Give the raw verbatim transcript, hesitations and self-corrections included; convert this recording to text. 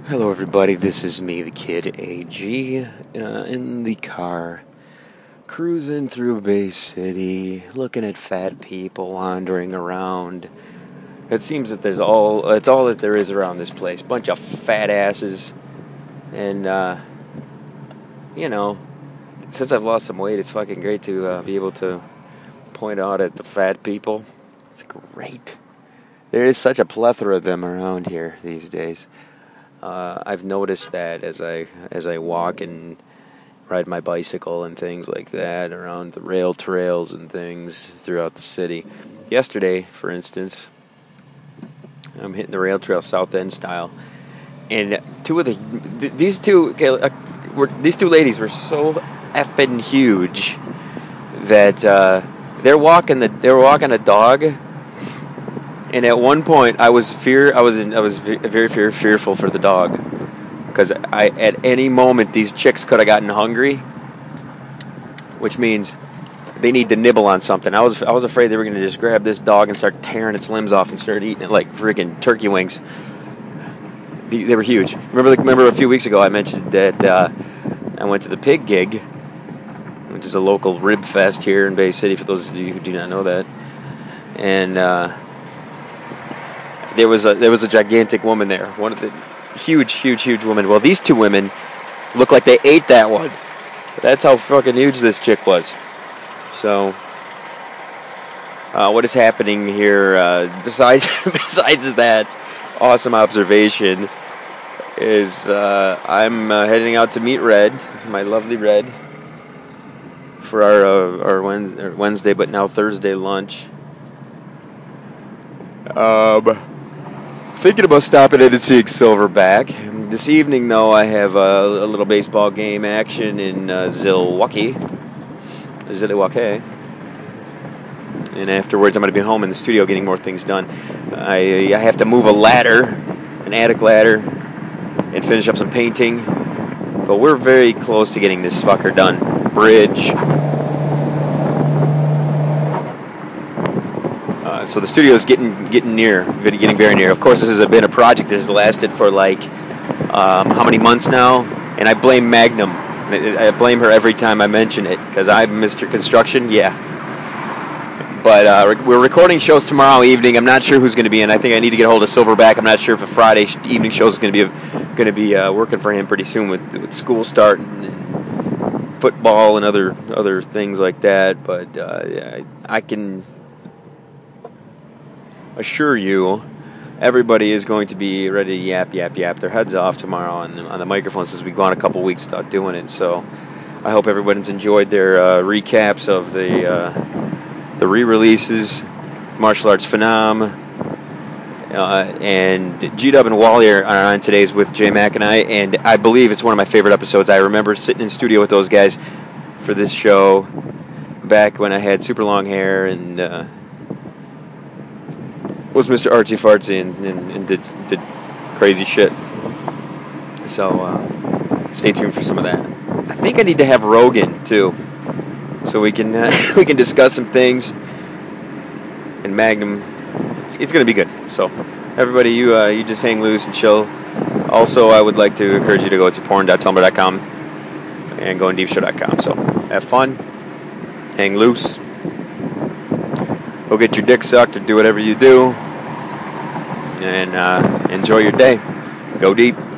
Hello, everybody. This is me, the Kid A G, uh, in the car, cruising through Bay City, looking at fat people wandering around. It seems that there's all it's all that there is around this place. Bunch of fat asses, and uh, you know, since I've lost some weight, it's fucking great to uh, be able to point out at the fat people. It's great. There is such a plethora of them around here these days. Uh, I've noticed that as I as I walk and ride my bicycle and things like that around the rail trails and things throughout the city. Yesterday, for instance, I'm hitting the rail trail South End style, and two of the th- these two okay, uh, were these two ladies were so effing huge that uh, they're walking the they were walking a dog. And at one point, I was fear. I was in, I was very fear, fearful for the dog, because I at any moment these chicks could have gotten hungry, which means they need to nibble on something. I was I was afraid they were going to just grab this dog and start tearing its limbs off and start eating it like freaking turkey wings. They were huge. Remember, remember a few weeks ago I mentioned that uh, I went to the Pig Gig, which is a local rib fest here in Bay City. For those of you who do not know that, and. Uh, There was a there was a gigantic woman there, one of the huge, huge, huge woman. Well, these two women look like they ate that one. That's how fucking huge this chick was. So, uh, what is happening here? Uh, besides besides that awesome observation, is uh, I'm uh, heading out to meet Red, my lovely Red, for our uh, our Wednesday, but now Thursday lunch. Um. Thinking about stopping in and seeing Silverback. This evening, though, I have a, a little baseball game action in uh, Zilwaukee. Zilwaukee. And afterwards, I'm going to be home in the studio getting more things done. I, I have to move a ladder, an attic ladder, and finish up some painting. But we're very close to getting this fucker done. Bridge. Uh, so the studio is getting getting near, getting very near. Of course, this has been a project that has lasted for like um, how many months now? And I blame Magnum. I blame her every time I mention it because I'm Mister Construction. Yeah. But uh, we're recording shows tomorrow evening. I'm not sure who's going to be in. I think I need to get a hold of Silverback. I'm not sure if a Friday evening show is going to be going to be uh, working for him pretty soon with, with school start and, and football and other other things like that. But uh, yeah, I can assure you, everybody is going to be ready to yap, yap, yap their heads off tomorrow on the, on the microphone since we've gone a couple weeks without doing it. So I hope everyone's enjoyed their uh, recaps of the uh, the re-releases, Martial Arts Phenom, uh, and G-Dub and Wally are on today's with J Mac and I, and I believe it's one of my favorite episodes. I remember sitting in studio with those guys for this show back when I had super long hair and uh, was Mister Artsy Fartsy and, and, and did did crazy shit. So uh, stay tuned for some of that. I think I need to have Rogan too, so we can uh, we can discuss some things. And Magnum, it's, it's going to be good. So everybody, you uh, you just hang loose and chill. Also, I would like to encourage you to go to porn dot tumblr dot com and go on deep show dot com. So have fun, hang loose. Go get your dick sucked or do whatever you do. And uh, enjoy your day. Go deep.